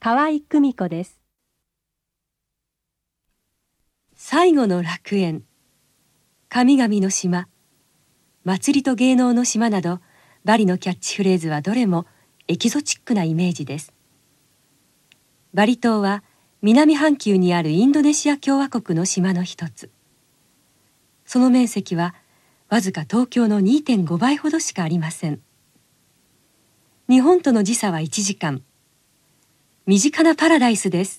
河合久美子です。 最後の楽園、神々の島、祭りと芸能の島など、バリのキャッチフレーズはどれもエキゾチックなイメージです。バリ島は南半球にあるインドネシア共和国の島の一つ。その面積はわずか東京の 2.5 倍ほどしかありません。日本との時差は1時間。身近なパラダイスです。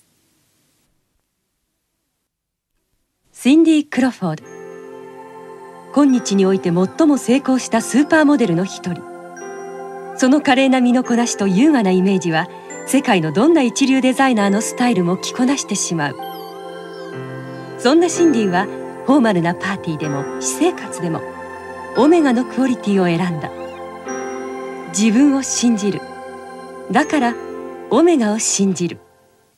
シンディ・クロフォード。今日において最も成功したスーパーモデルの一人。その華麗な身のこなしと優雅なイメージは、世界のどんな一流デザイナーのスタイルも着こなしてしまう。そんなシンディはフォーマルなパーティーでも私生活でもオメガのクオリティを選んだ。自分を信じる。だからオメガを信じる。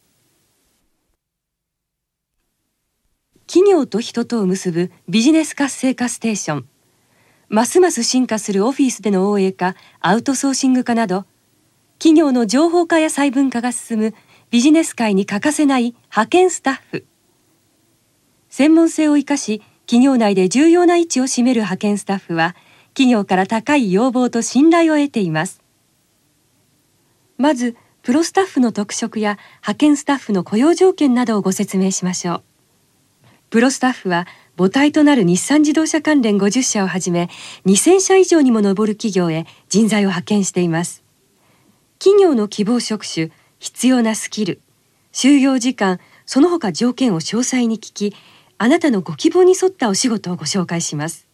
企業と人とを結ぶビジネス活性化ステーション。ますます進化するオフィスでの OA 化、アウトソーシング化など、企業の情報化や細分化が進むビジネス界に欠かせない派遣スタッフ。専門性を生かし、企業内で重要な位置を占める派遣スタッフは、企業から高い要望と信頼を得ています。まず、プロスタッフの特色や派遣スタッフの雇用条件などをご説明しましょう。プロスタッフは母体となる日産自動車関連50社をはじめ2000社以上にも上る企業へ人材を派遣しています。企業の希望職種、必要なスキル、就業時間、その他条件を詳細に聞き、あなたのご希望に沿ったお仕事をご紹介します。